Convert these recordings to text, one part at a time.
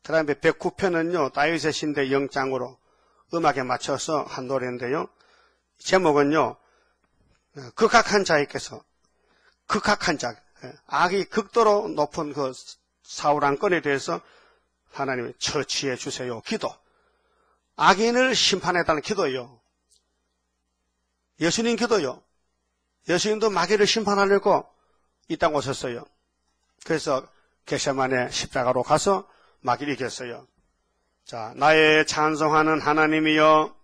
그 다음에 109편은요, 다윗의 신대 영장으로 음악에 맞춰서 한 노래인데요. 제목은요, 극악한 자에게서, 극악한 자, 악이 극도로 높은 그 사울 안건에 대해서 하나님이 처치해 주세요. 기도. 악인을 심판해달라는 기도요. 예수님 기도요. 예수님도 마귀를 심판하려고 이 땅 오셨어요. 그래서 겟세마네 십자가로 가서 마귀를 이겼어요. 자, 나의 찬송하는 하나님이여,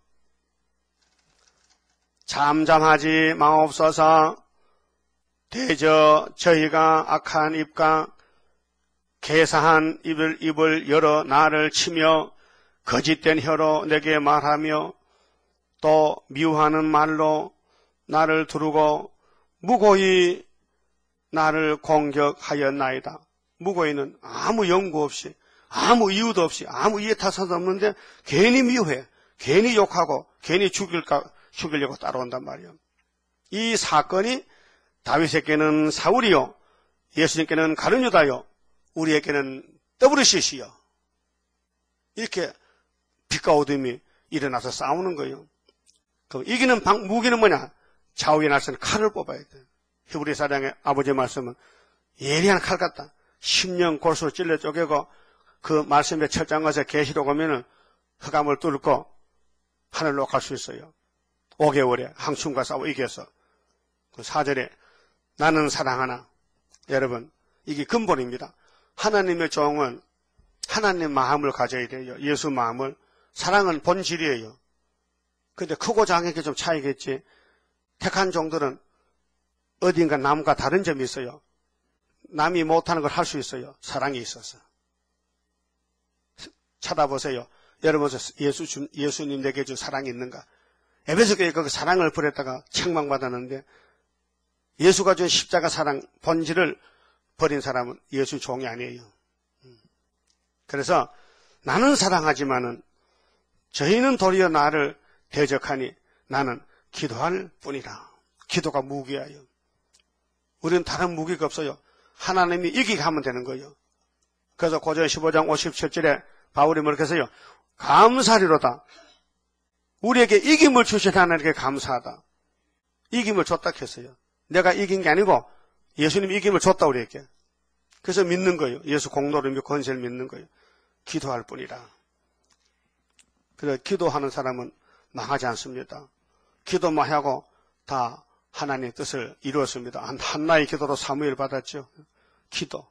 잠잠하지 마옵소서. 대저 저희가 악한 입과 개사한 입을 열어 나를 치며 거짓된 혀로 내게 말하며 또 미워하는 말로 나를 두르고 무고히 나를 공격하였나이다. 무고히는 아무 연구 없이, 아무 이유도 없이, 아무 이해 타산도 없는데 괜히 미워해, 괜히 욕하고 괜히 죽이려고 따라온단 말이에요. 이 사건이 다윗에게는 사울이요, 예수님께는 가룟유다요, 우리에게는 WCC요. 이렇게 빛과 어둠이 일어나서 싸우는 거예요. 그 이기는 무기는 뭐냐? 좌우에 나서는 칼을 뽑아야 돼. 히브리 사장의 아버지의 말씀은 예리한 칼 같다. 10년 골수로 찔러 쪼개고 그 말씀의 철장것에 계시록 오면은 흑암을 뚫고 하늘로 갈 수 있어요. 5개월에 항충과 싸워 이겨서. 그 4절에 나는 사랑하나. 여러분, 이게 근본입니다. 하나님의 종은 하나님 마음을 가져야 돼요. 예수 마음을. 사랑은 본질이에요. 근데 크고 작은 게 좀 차이겠지. 택한 종들은 어딘가 남과 다른 점이 있어요. 남이 못하는 걸 할 수 있어요. 사랑이 있어서. 찾아보세요. 여러분, 예수님 내게 준 사랑이 있는가? 에베소 교회 그 사랑을 버렸다가 책망받았는데 예수가 준 십자가 사랑 본질을 버린 사람은 예수 종이 아니에요. 그래서 나는 사랑하지만은 저희는 도리어 나를 대적하니 나는 기도할 뿐이라. 기도가 무기예요. 우리는 다른 무기가 없어요. 하나님이 이기게 하면 되는 거예요. 그래서 고전 15장 57절에 바울이 뭐라고 했어요? 감사리로다. 우리에게 이김을 주신 하나님께 감사하다. 이김을 줬다 했어요. 내가 이긴 게 아니고 예수님이 이김을 줬다 우리에게. 그래서 믿는 거예요. 예수 공로를 믿고 권세를 믿는 거예요. 기도할 뿐이라. 그래서 기도하는 사람은 망하지 않습니다. 기도만 하고 다 하나님의 뜻을 이루었습니다. 한나의 기도로 사무엘 받았죠. 기도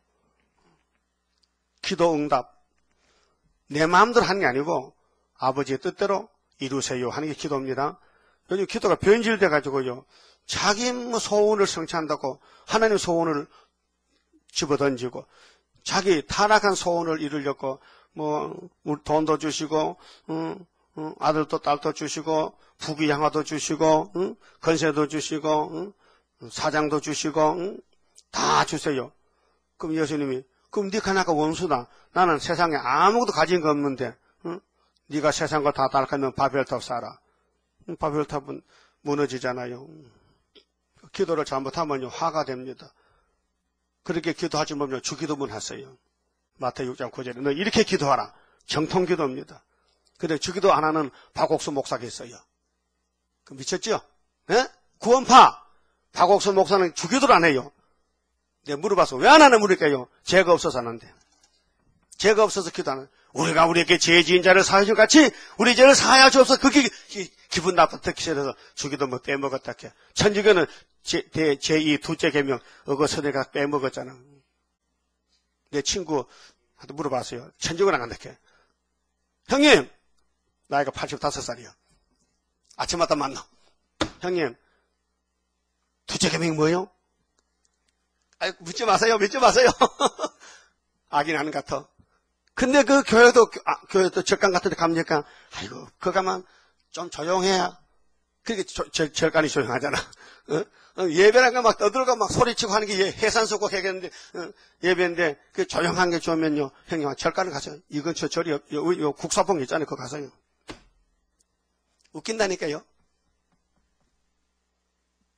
응답. 내 마음대로 하는 게 아니고 아버지의 뜻대로 이루세요 하는 게 기도입니다. 요즘 기도가 변질돼가지고요. 자기 소원을 성취한다고 하나님 소원을 집어던지고 자기 타락한 소원을 이루려고 돈도 주시고 아들도 딸도 주시고 부귀양화도 주시고 건세도 주시고 사장도 주시고 다 주세요. 그럼 예수님이 그럼 네가 나가 원수다. 나는 세상에 아무것도 가진 거 없는데 네가 세상 거 다 따라가면 바벨탑 쌓아라. 바벨탑은 무너지잖아요. 기도를 잘못하면요 화가 됩니다. 그렇게 기도하지 못하면 주기도문 하세요. 마태복음 6장 9절에 너 이렇게 기도하라. 정통 기도입니다. 근데 주기도 안 하는 박옥수 목사가 있어요. 그 미쳤죠? 예? 구원파 박옥수 목사는 주기도를 안 해요. 내가 물어봐서 왜 안 하나 물을게요. 죄가 없어서 하는데. 죄가 없어서 기도 안 해요. 우리가 우리에게 죄 지은 자를 사하여 줄 같이 우리 죄를 사하여 주옵소서. 그게 기분 나쁘다 싫어서 주기도 뭐 빼먹었다 해. 천주교는 제2 둘째 계명 어거서내가 빼먹었잖아. 내 친구한테 물어봤어요. 천주교는 안 한다 해. 형님 나이가 85살이요. 아침마다 만나. 형님 둘째 계명이 뭐예요? 아이, 묻지 마세요. 믿지 마세요. 아긴 하는 것 같아. 근데 그 교회도 절간 같은 데 가면 아이고 그거 가면 좀 조용해야. 그게 절간이 조용하잖아. 예배라는 막 떠들고 막 소리치고 하는 게 해산소고 해겠는데 예배인데 그 조용한 게 좋으면요. 형님 절간을 가세요. 이 근처 절이 요 국사봉 있잖아요. 그거 가세요. 웃긴다니까요.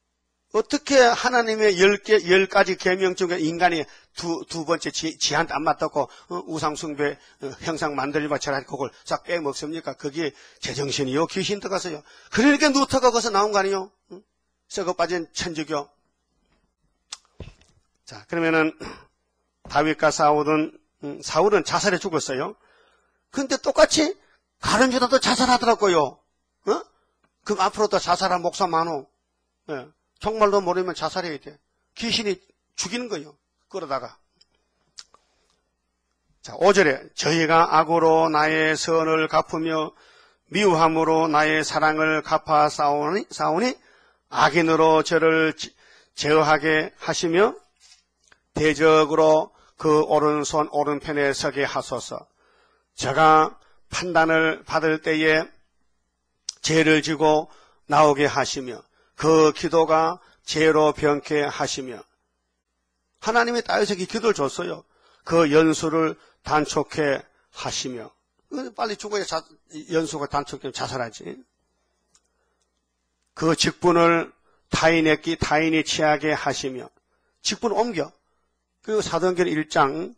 어떻게 하나님의 10가지 계명 중에 인간이 두 번째 지한테 안 맞다고 우상숭배 형상 만들려고 저렇게 그걸 싹 빼먹습니까? 그게 제정신이요? 귀신 들어가서요. 그러니까 누터가 거기서 나온 거 아니요? 썩어 빠진 천주교. 자, 그러면은 다윗과 사울은 자살해 죽었어요. 근데 똑같이 가룟유다도 자살하더라고요. 그럼 앞으로도 자살할 목사 많어. 예. 정말로 모르면 자살해야 돼. 귀신이 죽이는 거예요. 그러다가. 자, 5절에 저희가 악으로 나의 선을 갚으며 미워함으로 나의 사랑을 갚아 싸우니 악인으로 저를 제어하게 하시며 대적으로 그 오른손 오른편에 서게 하소서. 저가 판단을 받을 때에 죄를 지고 나오게 하시며 그 기도가 죄로 변케 하시며 하나님이 다윗에게 기도를 줬어요. 그 연수를 단촉해 하시며 빨리 죽어야 연수가 단촉되면 자살하지. 그 직분을 타인이 취하게 하시며 직분 옮겨. 그리고 사도행전 1장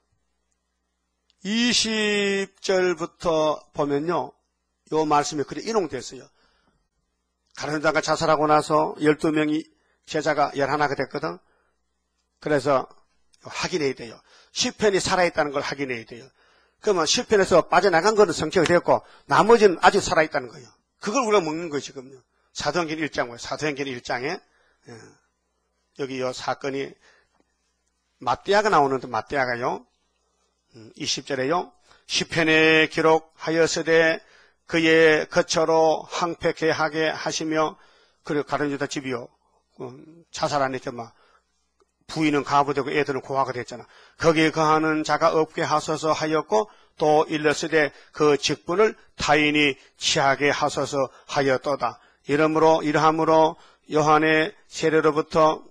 20절부터 보면요. 요 말씀이 그래 인용됐어요. 가룟유다가 자살하고 나서 12명이 제자가 11가 됐거든. 그래서 확인해야 돼요. 시편이 살아있다는 걸 확인해야 돼요. 그러면 시편에서 빠져나간 거는 성취가 되었고 나머지는 아직 살아있다는 거예요. 그걸 우리가 먹는 거예요 지금요. 사도행전 1장, 사도행전 1장에 여기 요 사건이 맏대아가 나오는데 맏대아가요. 20절에요. 시편에 기록하였으되 그의 거처로 황폐케 하게 하시며 그리고 가룟유다 집이요. 자살 안 했죠. 막 부인은 가부되고 애들은 고아가 됐잖아. 거기에 거하는 자가 없게 하소서 하였고 또 일렀으되 그 직분을 타인이 취하게 하소서 하였도다. 이러함으로 요한의 세례로부터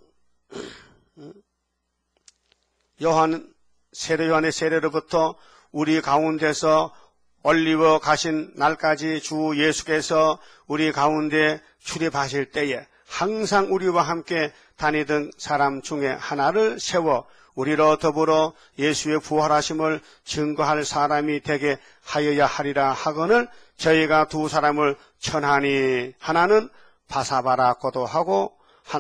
우리 가운데서 올리워 가신 날까지 주 예수께서 우리 가운데 출입하실 때에 항상 우리와 함께 다니던 사람 중에 하나를 세워 우리로 더불어 예수의 부활하심을 증거할 사람이 되게 하여야 하리라 하거늘 저희가 두 사람을 천하니 하나는 바사바라고도 하고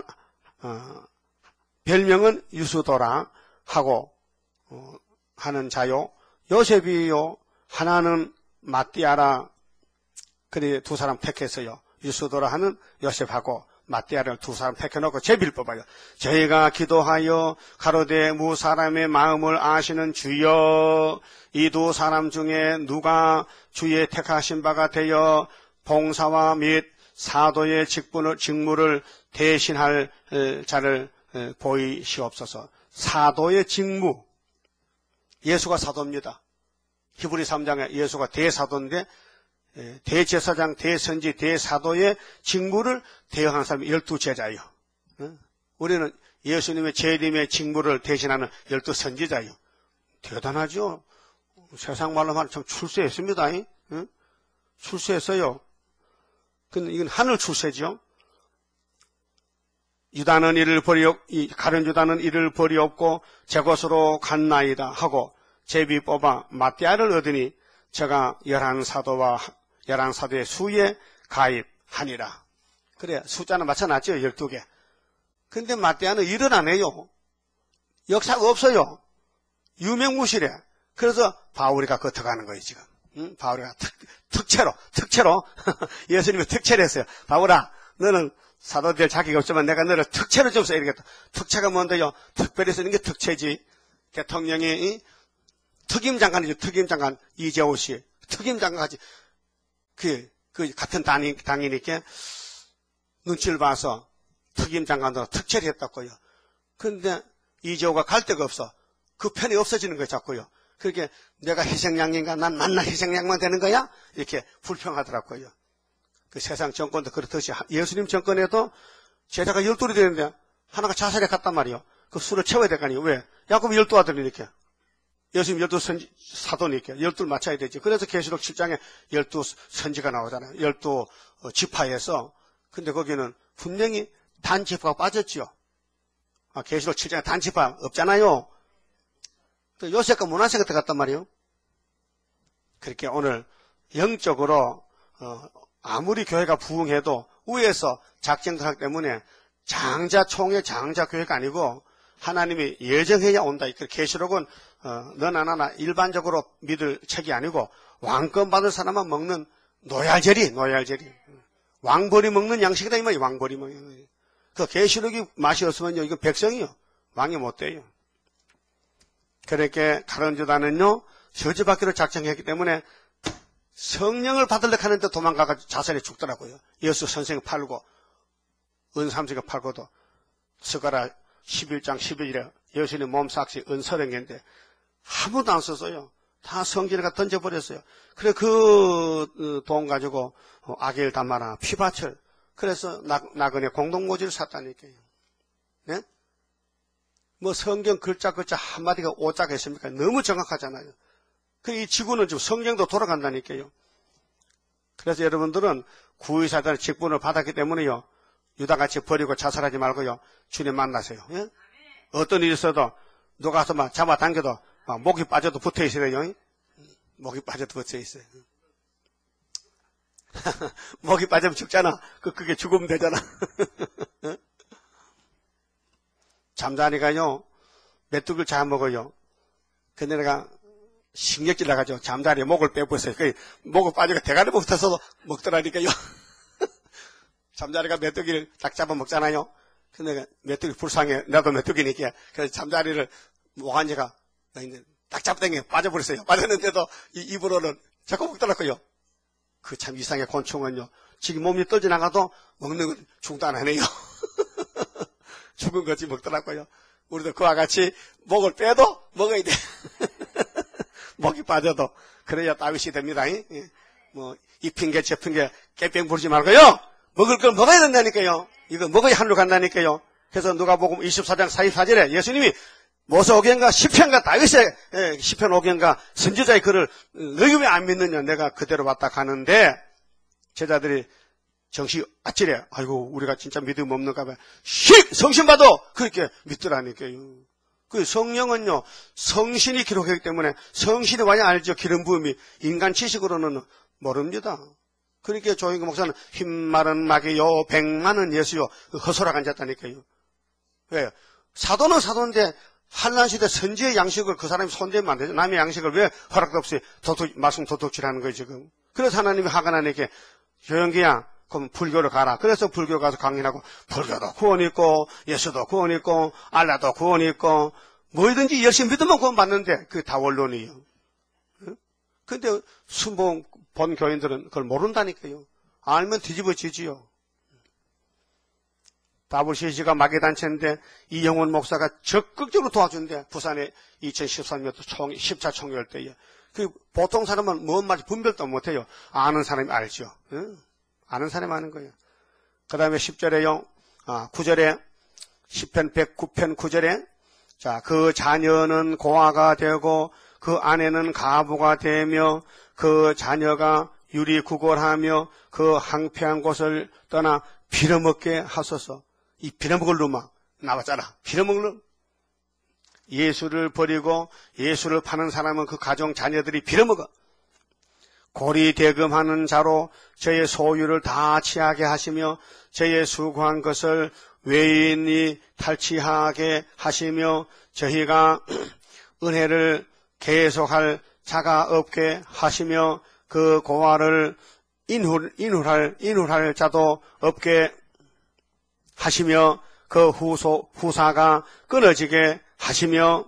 별명은 유수도라 하고 하는 자요. 요셉이요. 하나는 맏디아라. 그래 두 사람 택했어요. 유수도라 하는 요셉하고 맏디아를 두 사람 택해놓고 제비를 뽑아요. 저희가 기도하여 가로되 무 사람의 마음을 아시는 주여 이 두 사람 중에 누가 주의 택하신 바가 되어 봉사와 및 사도의 직무를 대신할 자를 보이시옵소서. 사도의 직무. 예수가 사도입니다. 히브리 3장에 예수가 대사도인데 대제사장, 대선지, 대사도의 직무를 대응하는 사람이 12제자예요. 우리는 예수님의 재림의 직무를 대신하는 12선지자예요. 대단하죠. 세상 말로 말하면 참 출세했습니다. 출세했어요. 근데 이건 하늘 출세죠. 가룟 유다는 이를 버리옵고 제 곳으로 갔나이다 하고 제비 뽑아 맏디아를 얻으니 저가 11사도의 수에 가입하니라. 그래 숫자는 맞춰놨죠. 12개. 근데 맏디아는 일을 안 해요. 역사가 없어요. 유명무실해. 그래서 바울이가 걷어가는 거예요 지금. 바울이가 특채로 예수님이 특채를 했어요. 바울아 너는 사도 될 자격이 없지만 내가 너를 특채로 좀 써야겠다. 특채가 뭔데요? 특별히 쓰는 게 특채지. 대통령이 특임장관이죠. 특임장관 이재호 씨. 특임장관까지 그 같은 당이니까 눈치를 봐서 특임장관도 특채를 했다고요. 그런데 이재호가 갈 데가 없어. 그 편이 없어지는 거예요. 자꾸요. 그렇게 내가 희생양인가? 난 만날 희생양만 되는 거야? 이렇게 불평하더라고요. 그 세상 정권도 그렇듯이 예수님 정권에도 제자가 12이 되는데 하나가 자살해 갔단 말이에요. 그 수를 채워야 될 거 아니에요. 왜? 야곱 12아들이니까. 예수님 12사도니까 12를 맞춰야 되지. 그래서 계시록 7장에 12선지가 나오잖아요. 12지파에서. 근데 거기는 분명히 단지파 빠졌죠. 계시록 7장에 단지파 없잖아요. 또 요셉과 문하세가 들어갔단 말이에요. 그렇게 오늘 영적으로 아무리 교회가 부흥해도 위에서 작정들 하기 때문에 장자 총회 장자 교회가 아니고 하나님이 예정해야 온다. 계시록은 너나 나나 일반적으로 믿을 책이 아니고 왕권 받을 사람만 먹는 노얄제리. 왕벌이 먹는 양식이다 이 말이에요. 왕벌이 먹는. 그 계시록이 맛이 없으면요, 이거 백성이요, 왕이 못 돼요. 그렇게 가론유다는요 저주받기로 작정했기 때문에 성령을 받으려고 하는데 도망가가지고 자살해 죽더라고요. 예수 선생을 팔고 은삼지가 팔고도 스가랴 11장 11절에 예수님 몸삭시 은 30개인데 아무도 안 썼어요. 다 성전에가 던져버렸어요. 그래 그 돈 가지고 아겔 담마나 피바철, 그래서 나그네 공동모지를 샀다니까요. 네? 뭐 성경 글자 한마디가 오자가 있습니까? 너무 정확하잖아요. 이 지구는 지금 성경도 돌아간다니까요. 그래서 여러분들은 구의사단의 직분을 받았기 때문에요, 유다같이 버리고 자살하지 말고요, 주님 만나세요. 예? 어떤 일이 있어도 누가 와서 막 잡아당겨도 목이 빠져도 붙어 있어요. 목이 빠져도 붙어 있어요. 목이 빠지면 죽잖아. 그게 죽으면 되잖아. 잠자리가요 메뚜기를 잘 먹어요. 근데 내가 신경질 나가지고 잠자리에 목을 빼버렸어요. 목을 빠지고 대가리 붙어서 먹더라니까요. 잠자리가 메뚜기를 딱 잡아 먹잖아요. 근데 메뚜기 불쌍해. 나도 메뚜기니까. 그래서 잠자리를 모간지가 딱 잡당겨 빠져버렸어요. 빠졌는데도 입으로는 자꾸 먹더라고요. 그 참 이상의 곤충은요, 지금 몸이 떠지나가도 먹는 건 중도 안 하네요. 죽은 거지 먹더라고요. 우리도 그와 같이 목을 빼도 먹어야 돼. 목이 빠져도. 그래야 다윗이 됩니다. 뭐, 이 핑계 저 핑계 깨병 부르지 말고요, 먹을 걸 먹어야 된다니까요. 이거 먹어야 하늘로 간다니까요. 그래서 누가복음 24장 44절에 예수님이 모세오경과 시편과 다윗의 시편 오경과 선지자의 글을 너희 왜 안 믿느냐, 내가 그대로 왔다 가는데 제자들이 정신 아찔해. 아이고 우리가 진짜 믿음 없는가 봐요. 성신봐도 그렇게 믿더라니까요. 그 성령은요 성신이 기록하기 때문에 성신이 와야 알죠. 기름 부음이. 인간 지식으로는 모릅니다. 그렇게 조영구 목사는 흰 말은 막이요 백만은 예수요 허소락 앉았다니까요. 왜요? 사도는 사도인데 한란시대 선지의 양식을 그 사람이 손대면 안 되죠. 남의 양식을 왜 허락도 없이 말씀 도둑질하는 거예요 지금. 그래서 하나님이 화가 나니까 조영기야 그럼 불교로 가라. 그래서 불교 가서 강연하고 불교도 구원 있고 예수도 구원 있고 알라도 구원 있고 뭐든지 열심히 믿으면 구원 받는데 그게 다 원론이에요. 근데 순봉 본 교인들은 그걸 모른다니까요. 알면 뒤집어지지요. WCC가 마개단체인데 이영원 목사가 적극적으로 도와준대. 부산에 2013년도 10차 총회할 때에. 보통 사람은 뭔 말인지 분별도 못해요. 아는 사람이 알죠. 응? 아는 사람이 아는 거예요. 그 다음에 10절에요. 9절에 10편 109편 9절에 자, 그 자녀는 고아가 되고 그 아내는 가부가 되며 그 자녀가 유리구골하며 그 항폐한 곳을 떠나 빌어먹게 하소서. 이 빌어먹을 놈아 나왔잖아. 빌어먹을 놈. 예수를 버리고 예수를 파는 사람은 그 가정 자녀들이 빌어먹어. 고리 대금하는 자로 저의 소유를 다 취하게 하시며 저의 수고한 것을 외인이 탈취하게 하시며 저희가 은혜를 계속할 자가 없게 하시며 그 고아를 인훌할 자도 없게 하시며 그 후사가 끊어지게 하시며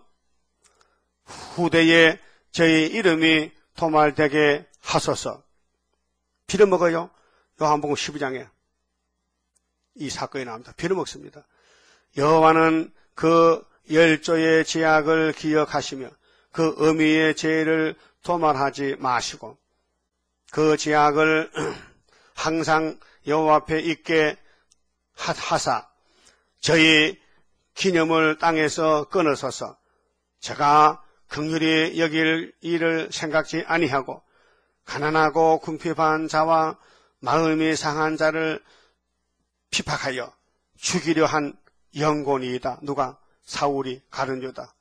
후대에 저희 이름이 도말되게 하소서. 빌어먹어요. 요한복음 12장에 이 사건이 나옵니다. 빌어먹습니다. 여호와는 그 열조의 제약을 기억하시며 그 어미의 죄를 도말하지 마시고 그 제약을 항상 여호와 앞에 있게 하사 저희 기념을 땅에서 끊어서서 제가 긍휼히 여길 일을 생각지 아니하고 가난하고 궁핍한 자와 마음이 상한 자를 핍박하여 죽이려 한 영혼이다. 누가? 사울이 가룟 유다.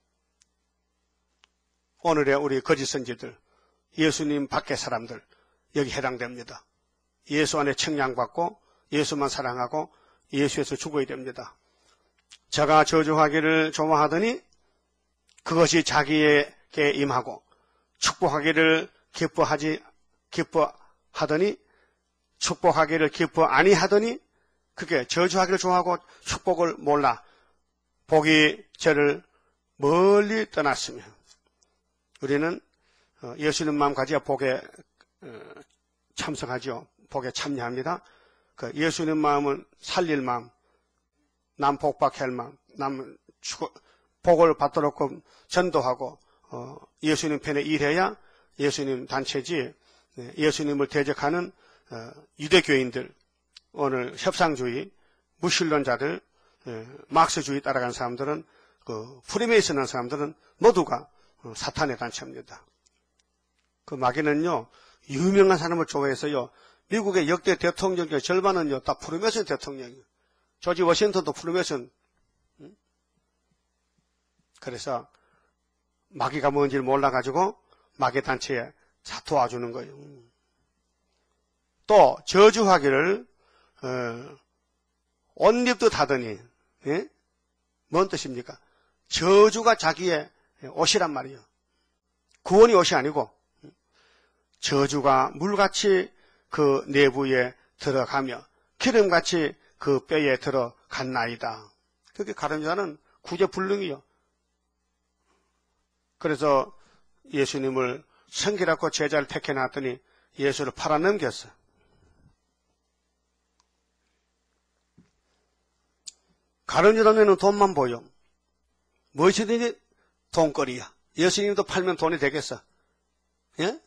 오늘의 우리 거짓 선지들, 예수님 밖의 사람들 여기 해당됩니다. 예수 안에 청량받고 예수만 사랑하고 예수에서 죽어야 됩니다. 저가 저주하기를 좋아하더니 그것이 자기에게 임하고 축복하기를 기뻐하더니 축복하기를 기뻐 아니하더니 그게 저주하기를 좋아하고 축복을 몰라 복이 저를 멀리 떠났으며 우리는 예수님 마음 가지야 복에 참석하죠. 복에 참여합니다. 그 예수님 마음은 살릴 마음, 남 복박할 마음, 남 복을 받도록 전도하고 예수님 편에 일해야 예수님 단체지. 예수님을 대적하는 유대교인들, 오늘 협상주의, 무신론자들, 막스주의 따라간 사람들은 그 프리메이슨한 사람들은 모두가 사탄의 단체입니다. 그 마귀는요 유명한 사람을 좋아해서요 미국의 역대 대통령의 절반은요 다 프리메이슨 대통령이에요. 조지 워싱턴도 프리메이슨. 그래서 마귀가 뭔지를 몰라가지고 마귀 단체에 다 도와주는 거예요. 또 저주하기를 옷 입듯 하더니 뭔 뜻입니까? 저주가 자기의 옷이란 말이에요. 구원이 옷이 아니고 저주가 물같이 그 내부에 들어가며 기름같이 그 뼈에 들어갔나이다. 그게 가룟 유다는 구제불능이요. 그래서 예수님을 성기라고 제자를 택해놨더니 예수를 팔아넘겼어. 가룟 유다 눈에는 돈만 보여. 무엇이든지 돈거리야. 예수님도 팔면 돈이 되겠어. 예?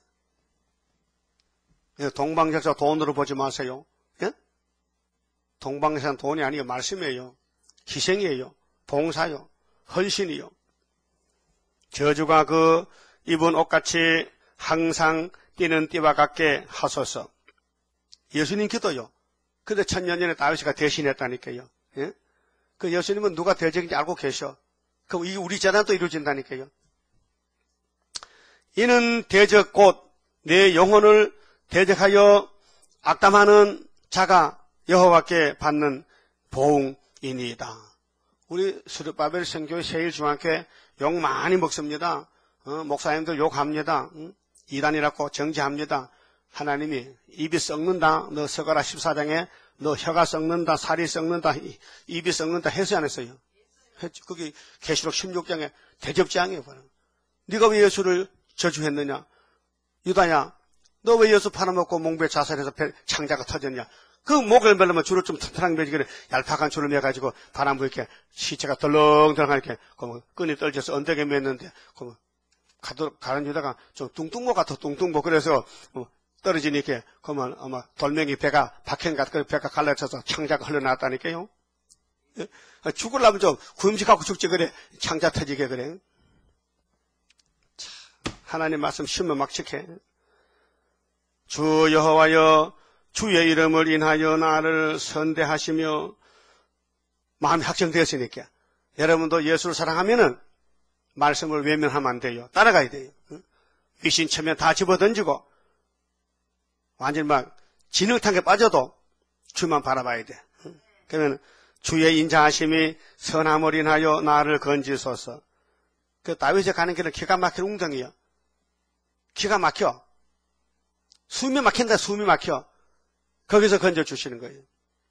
동방적사 돈으로 보지 마세요. 예? 동방적사는 돈이 아니에요. 말씀이에요. 희생이에요. 봉사요. 헌신이요. 저주가 그 입은 옷같이 항상 뛰는 띠와 같게 하소서. 예수님 기도요. 근데 천년전에 다윗이가 대신했다니까요. 예? 그 예수님은 누가 대적인지 알고 계셔. 그럼 이게 우리 재단도 이루어진다니까요. 이는 대적 곧 내 영혼을 대적하여 악담하는 자가 여호와께 받는 보응이니이다. 우리 스룹바벨 선교회 세일중앙교회 욕 많이 먹습니다. 목사님들 욕합니다. 이단이라고 정죄합니다. 하나님이 입이 썩는다. 너 서가라 14장에 너 혀가 썩는다. 살이 썩는다. 입이 썩는다. 해서 안 했어요. 그게 계시록 16장에 대접장이에요. 네가 왜 예수를 저주했느냐? 유다야, 너 왜 예수 팔아먹고 몽부에 자살해서 창자가 터졌냐? 그 목을 매려면 줄을 좀 튼튼하게 매지 그래. 얄팍한 줄을 매가지고 바람 불게 시체가 덜렁덜렁하게 끈이 떨져서 언덕에 맸는데 가는 유다가 좀 뚱뚱보 같아. 뚱뚱보. 그래서 떨어지니까 그러면 아마 돌멩이 배가 박힌 것 같고 배가 갈라쳐서 창자가 흘러나왔다니까요. 죽으려면 좀 굶직하고 죽지 그래. 창자 터지게 그래. 참, 하나님 말씀 쉬면 막 지켜. 주 여호와여 주의 이름을 인하여 나를 선대하시며 마음이 확정되었으니까 여러분도 예수를 사랑하면은 말씀을 외면하면 안 돼요. 따라가야 돼요. 귀신 처면 다 집어던지고 완전히 막 진흙탕에 빠져도 주만 바라봐야 돼. 그러면 주의 인자하심이 선함을 인하여 나를 건지소서. 그 다윗에 가는 길은 기가 막힌 웅덩이야. 기가 막혀. 숨이 막힌다. 숨이 막혀. 거기서 건져주시는 거예요.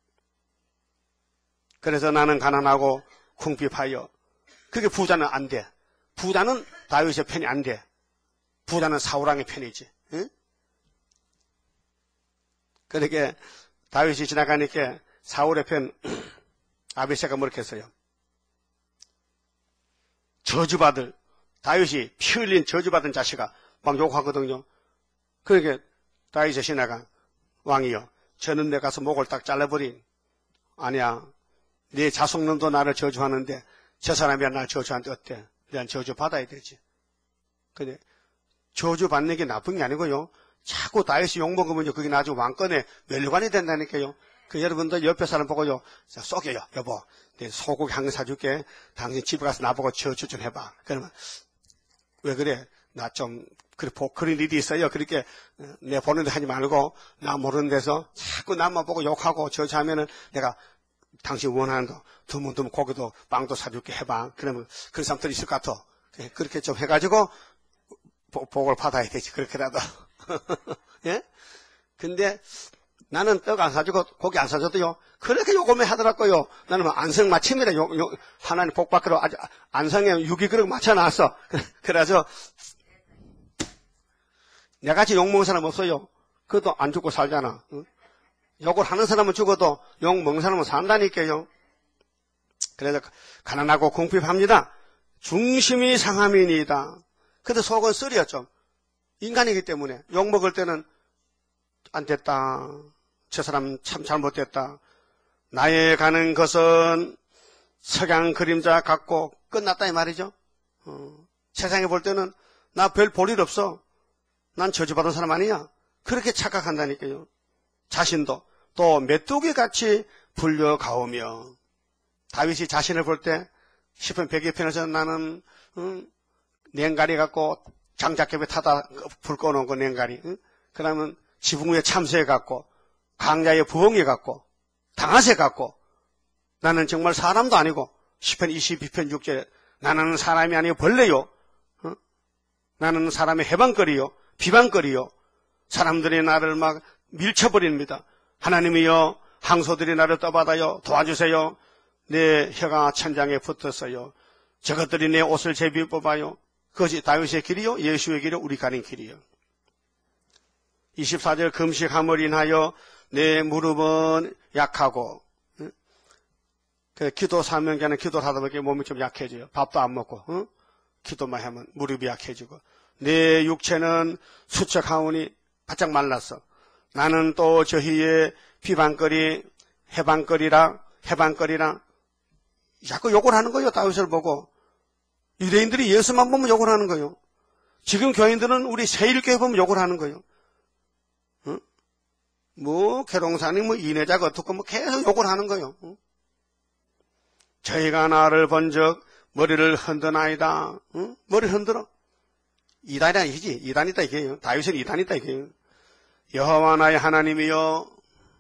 그래서 나는 가난하고 궁핍하여. 그게 부자는 안 돼. 부자는 다윗의 편이 안 돼. 부자는 사울왕의 편이지. 응? 그러니까 다윗이 지나가니까 사울의 편 아비새가 뭐렇게 했어요? 저주받을 다윗이 피 흘린 저주받은 자식아 막 욕하거든요. 그러니까 다윗이 지나가 왕이여 저는 내 가서 목을 딱 잘라버린 아니야 네 자손놈도 나를 저주하는데 저 사람이 나를 저주하는데 어때? 내가 저주 받아야 되지. 근데 저주 받는 게 나쁜 게 아니고요. 자꾸 다윗이 욕먹으면요 그게 나중에 왕권의 멸관이 된다니까요. 그 여러분들 옆에 사람 보고요, 속여요. 여보, 내 소고기 한 개 사줄게. 당신 집에 가서 나보고 저주 좀 해봐. 그러면, 왜 그래? 나 좀, 그런 일이 있어요. 그렇게, 내 보는 데 하지 말고, 나 모르는 데서 자꾸 나만 보고 욕하고 저주하면은 내가 당신 원하는 거, 드문 고기도 빵도 사줄게 해봐. 그러면 그런 사람들이 있을 것 같아. 그렇게 좀 해가지고, 복을 받아야 되지. 그렇게라도. 예? 근데, 나는 떡 안 사주고 고기 안 사줘도요. 그렇게 요금에 하더라고요. 나는 뭐 안성맞춤이라 하나님 복 받기로 아주 안성에 유기그릇 맞춰놨어. 그래서 내같이 욕먹는 사람 없어요. 그것도 안 죽고 살잖아. 응? 욕을 하는 사람은 죽어도 욕 먹는 사람은 산다니까요. 그래서 가난하고 궁핍합니다. 중심이 상함이니이다. 근데 속은 쓰리요 좀. 인간이기 때문에 욕 먹을 때는 안 됐다. 저 사람 참 잘못됐다. 나의 가는 것은 석양 그림자 같고 끝났다 이 말이죠. 세상에 볼 때는 나 별 볼 일 없어. 난 저주받은 사람 아니야. 그렇게 착각한다니까요. 자신도 또 메뚜기같이 불려가오며 다윗이 자신을 볼 때 시편 102편에서 나는 냉가리 갖고 장작개에 타다 불 꺼놓은 거 냉가리. 그러면 지붕 위에 참새 갖고 강야에 부엉이 갖고 당아새 갖고 나는 정말 사람도 아니고 시편 22편 6절에 나는 사람이 아니고 벌레요. 나는 사람의 해방거리요. 비방거리요. 사람들이 나를 막 밀쳐버립니다. 하나님이여 항소들이 나를 떠받아요. 도와주세요. 내 혀가 천장에 붙었어요. 저것들이 내 옷을 제비 뽑아요. 그것이 다윗의 길이요. 예수의 길이요. 우리 가는 길이요. 24절 금식함을 인하여 내 무릎은 약하고 기도 사명자는 기도를 하다 보니까 몸이 좀 약해져요. 밥도 안 먹고 기도만 하면 무릎이 약해지고 내 육체는 수척하오니 바짝 말랐어. 나는 또 저희의 비방거리 해방거리라 자꾸 욕을 하는 거예요. 다윗을 보고 유대인들이 예수만 보면 욕을 하는 거예요. 지금 교인들은 우리 세일교회 보면 욕을 하는 거예요. 뭐 계룡산이 뭐 이내자가 어떻고 뭐 계속 욕을 하는 거예요. 저희가 나를 본적 머리를 흔드나이다. 머리를 흔들어. 이단이다 이지. 이단이다 이게요. 다윗은 이단이다 이게요. 여호와 나의 하나님이여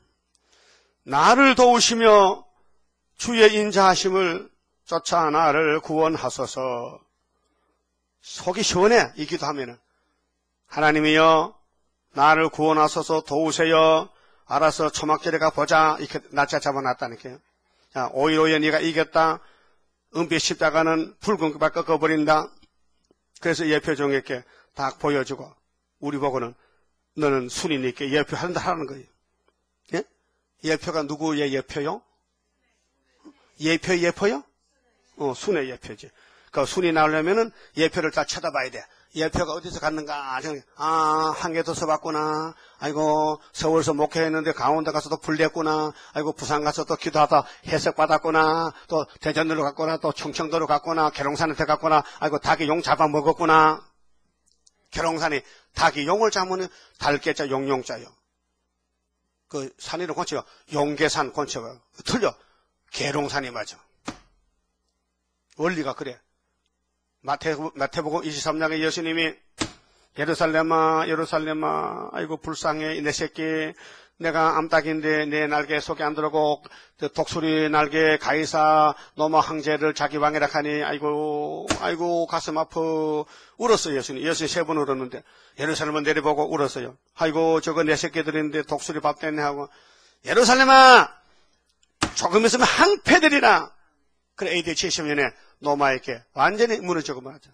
나를 도우시며 주의 인자하심을 쫓아 나를 구원하소서. 속이 시원해 이 기도하면은. 하나님이여 나를 구원하소서 도우세요. 알아서 초막절에 가보자. 이렇게 날짜 잡아놨다니까요. 자, 5.15에 네가 이겼다. 은빛 십자가는 붉은 끝발 꺾어버린다. 그래서 예표종에게 딱 보여주고 우리 보고는 너는 순이니까 예표한다 하는 거예요. 예? 예표가 누구의 예표요? 예표요? 순의 예표지. 그 순이 나오려면은 예표를 다 쳐다봐야 돼. 예표가 어디서 갔는가? 한개도서 봤구나. 아이고, 서울에서 목회했는데 강원도 가서도 불냈구나. 아이고, 부산 가서 또 기도하다 해석받았구나. 또 대전으로 갔구나. 또 충청도로 갔구나. 계룡산한테 갔구나. 아이고, 닭이 용 잡아먹었구나. 계룡산이 닭이 용을 잡으면 달개자 용용자요. 그 산이를 고쳐 용계산 고쳐가 틀려. 계룡산이 맞아. 원리가 그래. 마태복음 23장에 예수님이 예루살렘아 아이고 불쌍해 내 새끼 내가 암탉인데 내 날개 속에 안 들어오고 독수리 날개 가이사 노마 황제를 자기 왕이라 하니 아이고 가슴 아파 울었어요. 예수님 3번 울었는데 예루살렘은 내려보고 울었어요. 아이고 저거 내 새끼들인데 독수리 밥 됐네 하고 예루살렘아 조금 있으면 항패되리라. 그래 AD 70년에 노마에게 완전히 무너지고 말하죠.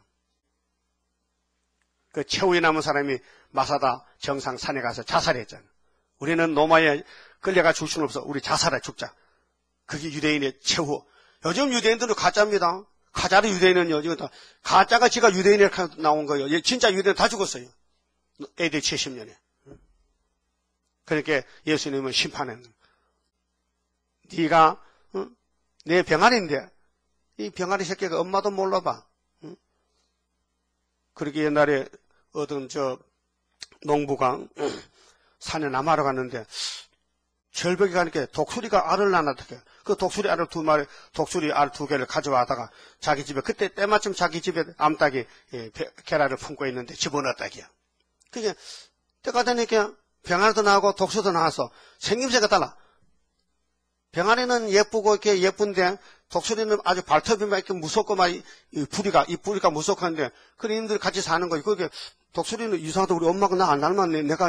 그 최후에 남은 사람이 마사다 정상 산에 가서 자살했잖아. 우리는 노마에 끌려가 죽을 수는 없어. 우리 자살해 죽자. 그게 유대인의 최후. 요즘 유대인들은 가짜입니다. 가짜로 유대인은요. 가짜가 지가 유대인에 나온 거예요. 진짜 유대인 다 죽었어요. AD 70년에. 그러니까 예수님은 심판했는 거예요. 네가 내 병아리인데 이 병아리 새끼가 엄마도 몰라봐. 응? 그렇게 옛날에 어떤 농부가 산에 남하러 갔는데 절벽에 가니까 독수리가 알을 낳았대요. 그 독수리 알을 독수리 알 2개를 가져와다가 자기 집에, 그때 때마침 자기 집에 암탉이 계란을 품고 있는데 집어넣었다기야. 그게 때가 되니까 병아리도 나오고 독수리도 나와서 생김새가 달라. 병아리는 예쁘고 이렇게 예쁜데 독수리는 아주 발톱이 막 이렇게 무섭고 막 이 뿌리가 무섭고 하는데 그님들 같이 사는 거예요. 그게 독수리는 이상하다. 우리 엄마가 나 안 닮았네. 내가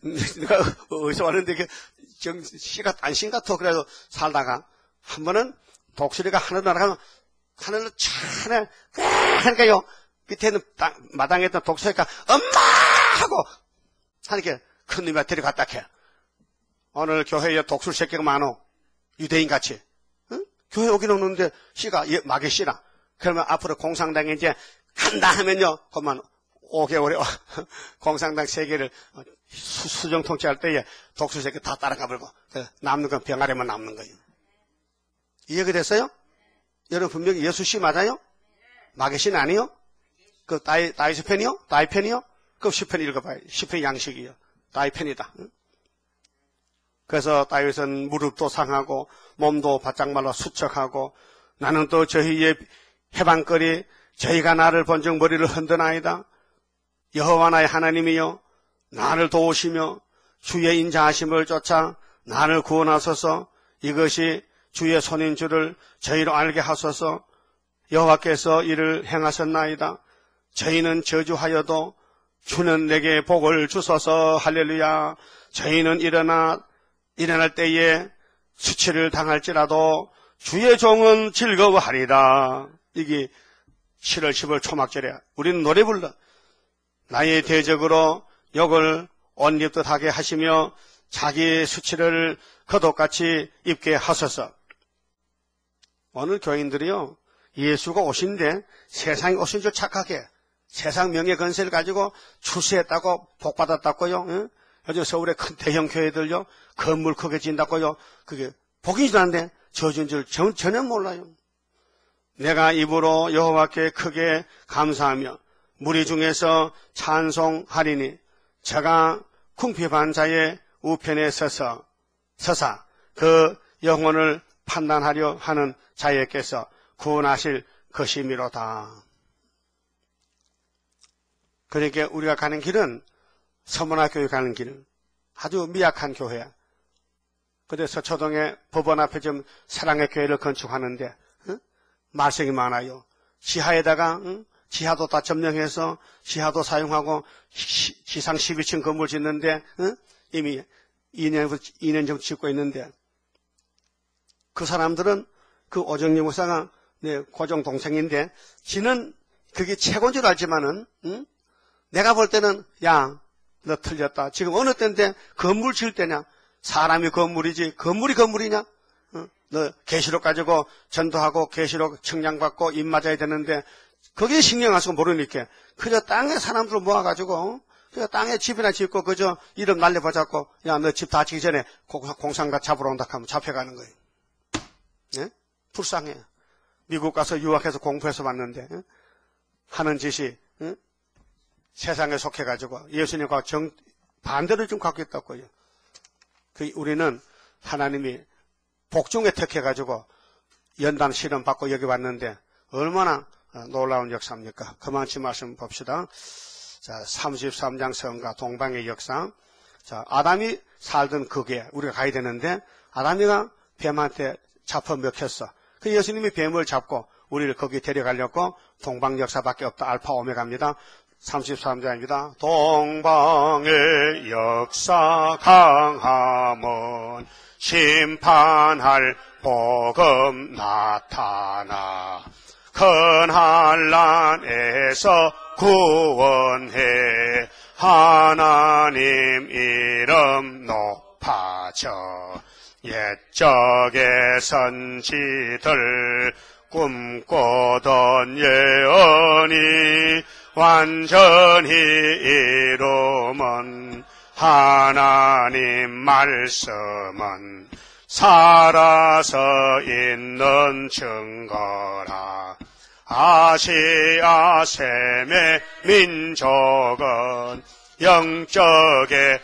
어디서 왔는데 이게 씨가 단신 같아. 그래서 살다가 한 번은 독수리가 하늘 날아가면 하늘로 차네. 그러니까요. 밑에는 마당에 있던 독수리가 엄마! 하고 하니까 큰 놈이 데려갔다 캐. 오늘 교회에 독수리 새끼가 많어. 유대인같이. 응? 교회 오긴 오는데 씨가 막이 씨나. 그러면 앞으로 공산당에 이제 간다 하면요. 그만 5개월에 공산당 세계를 수정 통치할 때에 독수리 새끼 다 따라가 버리고 남는 건 병아리만 남는 거예요. 이해가 됐어요? 여러분 분명히 예수 씨 맞아요? 마귀 씨는 아니요? 그 다이스 펜이요? 다이 펜이요? 그럼 10편 읽어봐요. 10편 양식이요. 다이 펜이다. 응? 그래서 다윗은 무릎도 상하고 몸도 바짝 말라 수척하고 나는 또 저희의 해방거리 저희가 나를 본즉 머리를 흔드나이다. 여호와 나의 하나님이여 나를 도우시며 주의 인자하심을 쫓아 나를 구원하소서. 이것이 주의 손인 줄을 저희로 알게 하소서. 여호와께서 이를 행하셨나이다. 저희는 저주하여도 주는 내게 복을 주소서. 할렐루야. 저희는 일어날 때에 수치를 당할지라도 주의 종은 즐거워하리다. 이게 7월 10월 초막절에 우리는 노래 불러. 나의 대적으로 욕을 옷 입듯 하게 하시며 자기 수치를 겉옷같이 입게 하소서. 오늘 교인들이요, 예수가 오신데 세상에 오신 줄 착각해. 세상 명예 건세를 가지고 출세했다고 복받았다고요. 응? 요즘 서울의 큰 대형 교회들요, 건물 크게 진다고요. 그게 복이지도 않는데 저주인 줄 전혀 몰라요. 내가 입으로 여호와께 크게 감사하며 무리 중에서 찬송하리니 저가 궁핍한 자의 우편에 서사 그 영혼을 판단하려 하는 자에게서 구원하실 것이미로다. 그러니까 우리가 가는 길은 서문화교회 가는 길은 아주 미약한 교회야. 그래서 서초동에 법원 앞에 좀 사랑의 교회를 건축하는데 말썽이 많아요. 지하에다가 지하도 다 점령해서 지하도 사용하고 지상 12층 건물 짓는데 이미 2년 정도 짓고 있는데 그 사람들은 그 오정리 목사가 내 고정 동생인데 지는 그게 최고인 줄 알지만은 내가 볼 때는 야 너 틀렸다. 지금 어느 때인데 건물 지을 때냐? 사람이 건물이지 건물이냐? 너 계시록 가지고 전도하고 계시록 청량받고 입 맞아야 되는데 거기에 신경 안 쓰고 모르니까 그저 땅에 사람들 모아가지고 그저 땅에 집이나 짓고 그저 이름 날려보자고 야 너 집 다 지기 전에 공상가 잡으러 온다 하면 잡혀가는 거예요. 네? 불쌍해. 미국 가서 유학해서 공부해서 왔는데 하는 짓이 세상에 속해가지고 예수님과 반대를 좀 갖고 있다고요. 우리는 하나님이 복중에 택해가지고 연단 실험 받고 여기 왔는데 얼마나 놀라운 역사입니까? 그만치 말씀 봅시다. 자, 33장 성가 동방의 역사. 자, 아담이 살던 거기에 우리가 가야 되는데 아담이가 뱀한테 잡혀 먹혔어. 그 예수님이 뱀을 잡고 우리를 거기 데려가려고 동방 역사밖에 없다. 알파 오메가입니다. 33장입니다. 동방의 역사 강함은 심판할 복음 나타나 큰 한란에서 구원해 하나님 이름 높아져 옛적의 선지들 꿈꾸던 예언이 완전히 이루면 하나님 말씀은 살아서 있는 증거라. 아시아 셈의 민족은 영적의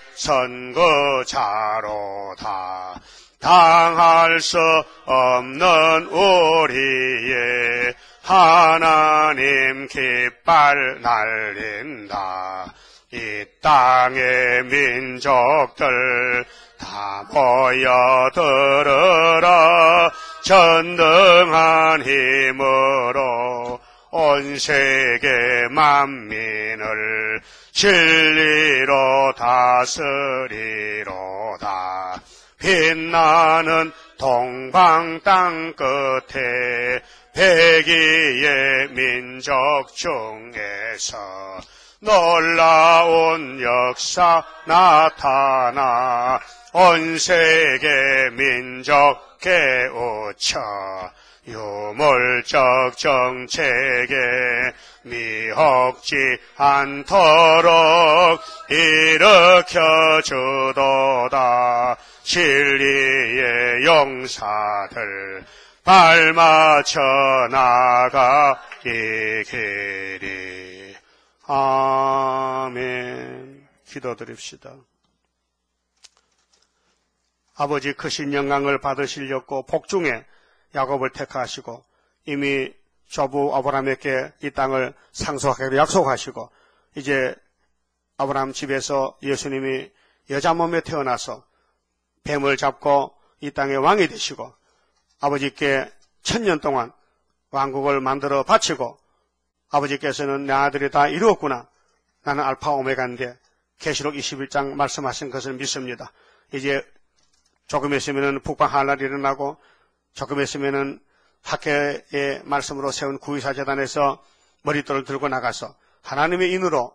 선거자로다. 당할 수 없는 우리의 하나님 깃발 날린다. 이 땅의 민족들 다 모여들어라. 전등한 힘으로 온 세계 만민을 진리로 다스리로다. 빛나는 동방 땅 끝에 백이의 민족 중에서 놀라운 역사 나타나 온 세계 민족 깨우쳐 유물적 정책에 미혹지 않도록 일으켜 주도다. 진리의 용사들 발맞춰 나가이기리. 아멘. 기도드립시다. 아버지 크신 영광을 받으시려고 복중에 야곱을 택하시고 이미 조부 아브라함에게 이 땅을 상속하기로 약속하시고 이제 아브라함 집에서 예수님이 여자 몸에 태어나서 뱀을 잡고 이 땅의 왕이 되시고 아버지께 1000년 동안 왕국을 만들어 바치고 아버지께서는 내 아들이 다 이루었구나. 나는 알파 오메가인데 계시록 21장 말씀하신 것을 믿습니다. 이제 조금 있으면은 북방 한란이 일어나고 조금 있으면은 학회의 말씀으로 세운 구의사재단에서 머릿돌을 들고 나가서 하나님의 인으로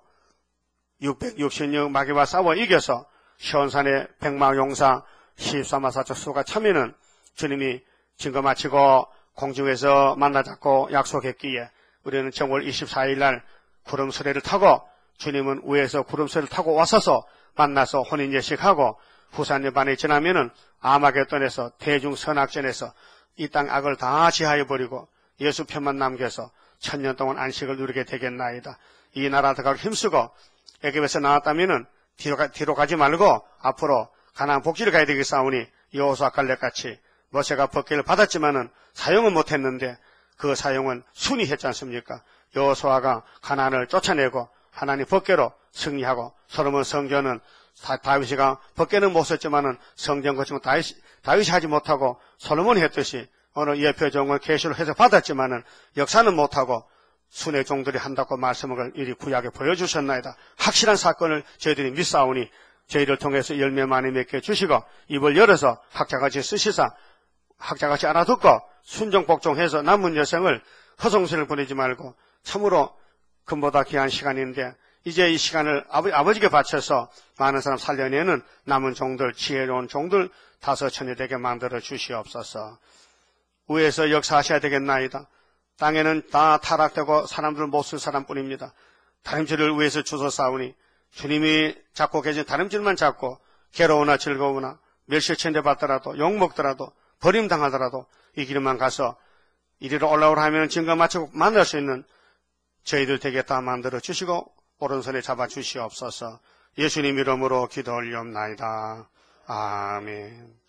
660년 마귀와 싸워 이겨서 시온산의 백마용사 14마사적 수가 참여는 주님이 증거 마치고 공중에서 만나자고 약속했기에 우리는 정월 24일 날 구름수레를 타고 주님은 위에서 구름수레를 타고 와서서 만나서 혼인예식하고 후산여반에 지나면은 아마겟돈에서 대중선악전에서 이 땅 악을 다 지하여버리고 예수 편만 남겨서 1000년 동안 안식을 누리게 되겠나이다. 이 나라 들어가고 힘쓰고 애굽에서 나왔다면은 뒤로 가지 말고 앞으로 가나안 복지를 가야 되겠사오니 여호수아 갈렙같이 모세가 법궤를 받았지만은 사용은 못했는데 그 사용은 순위 했지 않습니까? 여호수아가 가나안을 쫓아내고 하나님 법궤로 승리하고 솔로몬 성전은 다윗이가 법궤는 못 썼지만은 성전 거친 거 다윗이 하지 못하고 솔로몬이 했듯이 어느 예표종을 계시로 해서 받았지만은 역사는 못하고 순의 종들이 한다고 말씀을 이리 구약에 보여주셨나이다. 확실한 사건을 저희들이 믿사오니 저희를 통해서 열매 많이 맺게 주시고 입을 열어서 학자같이 쓰시사 학자같이 알아듣고 순종 복종해서 남은 여생을 허송세를 보내지 말고 참으로 금보다 귀한 시간인데 이제 이 시간을 아버지께 바쳐서 많은 사람 살려내는 남은 종들, 지혜로운 종들 5천여 되게 만들어 주시옵소서. 위에서 역사하셔야 되겠나이다. 땅에는 다 타락되고 사람들을 못 쓸 사람뿐입니다. 다림질을 위해서 주소싸우니 주님이 잡고 계신 다림질만 잡고 괴로우나 즐거우나 멸시천대 받더라도 욕먹더라도 버림당하더라도 이 길만 가서 이리로 올라오라 하면 증거 마치고 만날 수 있는 저희들 되게 다 만들어 주시고 오른손에 잡아 주시옵소서. 예수님 이름으로 기도 올리옵나이다. 아멘.